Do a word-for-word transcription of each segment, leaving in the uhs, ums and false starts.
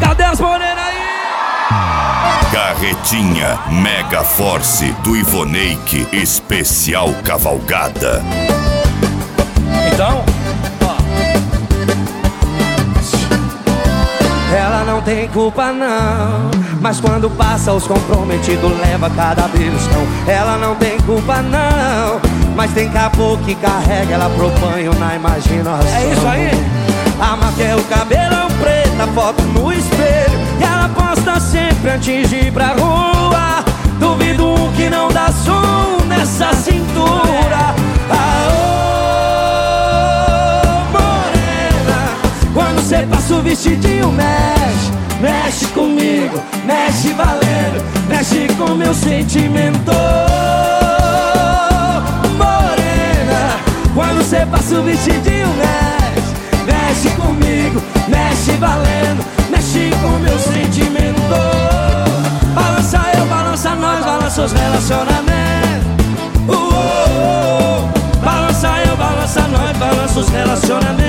Cadê as morenas aí? Carretinha Mega Force do Ivoneique, especial cavalgada. Então, ó. Ela não tem culpa não, mas quando passa os comprometidos leva cada beliscão. Ela não tem culpa não, mas tem caboclo que carrega ela pro banho na imaginação. É isso aí? A marca é o cabelão preto, a foto no espelho, e ela posta sempre antes de ir pra rua. Duvido um que não dá som nessa cintura. Aô, morena, quando cê passa o vestidinho mexe, mexe comigo, mexe valendo, mexe com meu sentimento. Morena, quando cê passa o vestidinho mexe, mexe comigo, mexe valendo, mexe com meu sentimento. Balança eu, balança nós, balança os relacionamentos. Uh, uh, uh. Balança eu, balança nós, balança os relacionamentos.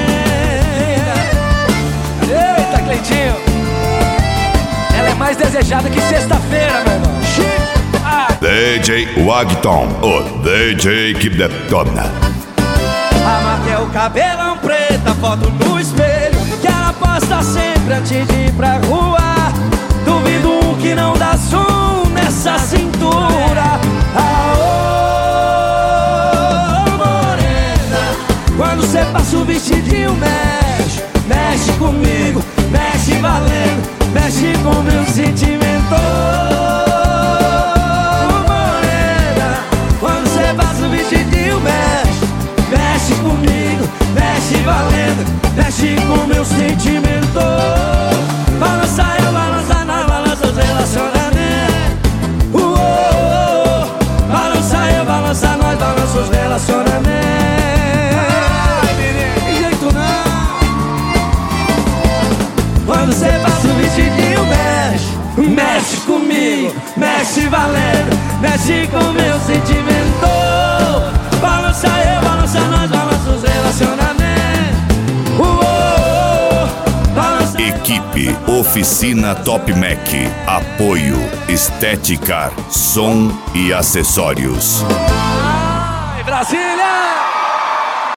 Eita, Cleitinho, ela é mais desejada que sexta-feira, meu irmão. Ah. D J Wagton, o D J que detona. A marca é o cabelão preto, a foto no espelho, que ela posta sempre antes de ir pra rua. Duvido um que não dá som nessa cintura. Aô, morena, quando cê passa o vestidinho mexe, mexe comigo, mexe valendo, mexe com meu sentimento. Morena, quando cê passa o vestidinho mexe, mexe comigo, mexe valendo, mexe com meu sentimento. Balança eu, balança nós, balança os relacionamentos. Uh, uh, uh. Balança eu, balança nós, balança os relacionamentos. Ai, menino, Tem jeito não. Quando cê passa o vestidinho mexe, mexe comigo, mexe valendo, mexe com meu sentimento. Balança eu, balança nós, balança os relacionamentos. Uh, uh, uh. Balança Equipe Oficina Top Mac. Apoio Estética, som e acessórios. ai, Brasília!